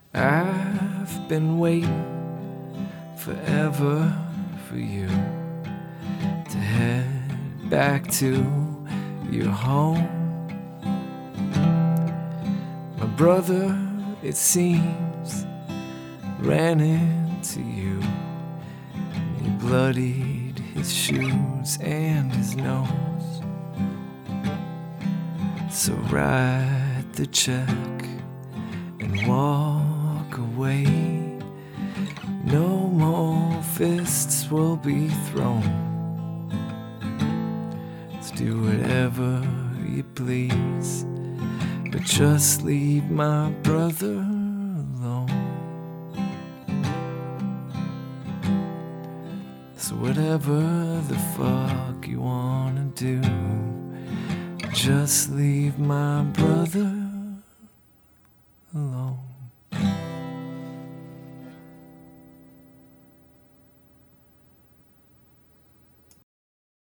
I've been waiting forever for you to head back to your home. My brother, it seems, ran into you. He bloodied his shoes and his nose. So write the check and walk away. No more fists will be thrown. Let's do whatever you please, but just leave my brother alone. So whatever the fuck you wanna do, just leave my brother alone.